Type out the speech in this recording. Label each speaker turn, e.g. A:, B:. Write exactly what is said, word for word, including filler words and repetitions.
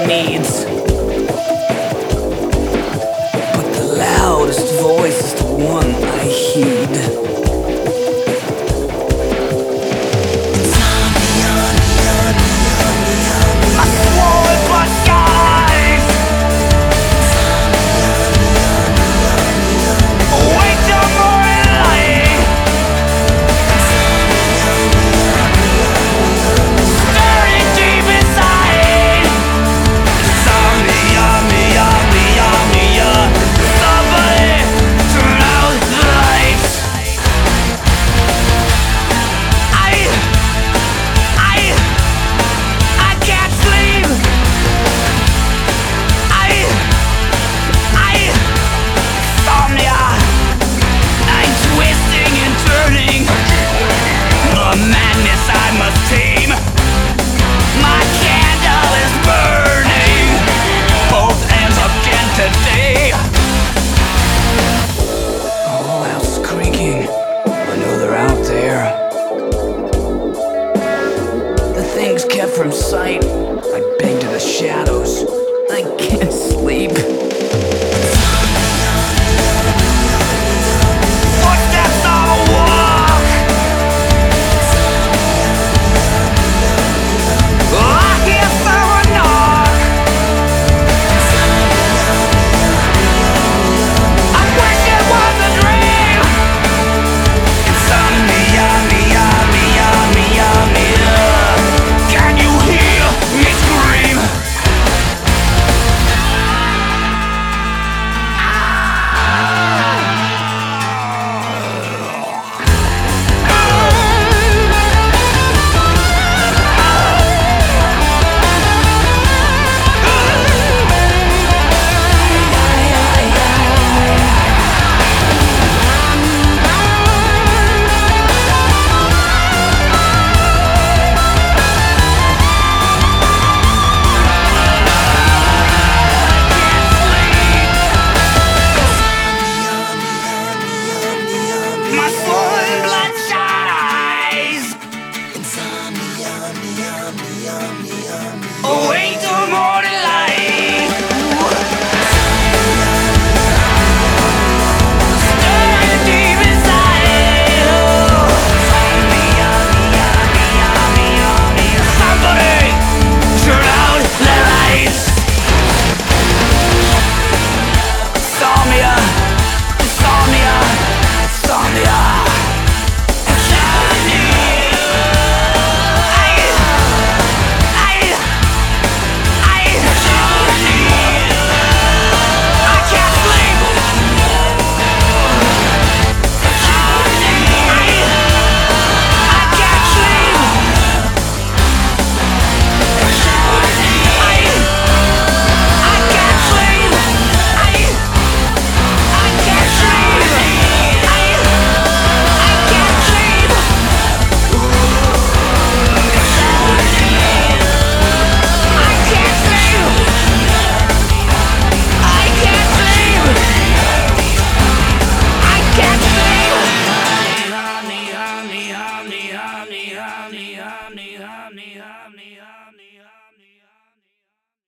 A: needs. But the loudest voice is the one I heed. Things kept from sight, I beg to the shadows. I can't sleep. Footsteps on a walk. I hear someone knock. I wish it was a dream. Insomnia, mia, mia, mia, mia. Can you hear me scream? Away to more light. Stirring deep inside. Somebody turn out the lights. Insomnia, insomnia, insomnia. Honey, honey, honey, honey, honey, honey, honey, honey.